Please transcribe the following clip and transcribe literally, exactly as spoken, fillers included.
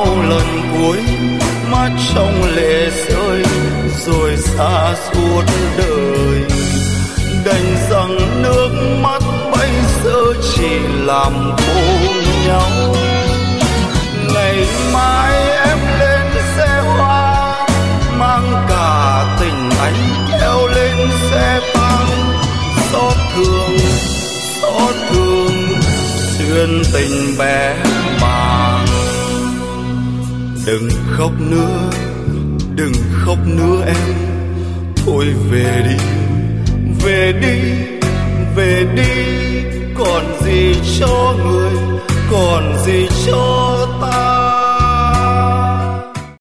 lần cuối mắt trong lệ rơi rồi xa suốt đời. Đành rằng nước mắt bây giờ chỉ làm khô nhau. Ngày mai em lên xe hoa mang cả tình anh theo lên xe tăng. Xót thương xót thương xuyên tình bé bàng. Đừng khóc nữa đừng khóc nữa em, thôi về đi về đi về đi. Còn gì cho người còn gì cho ta.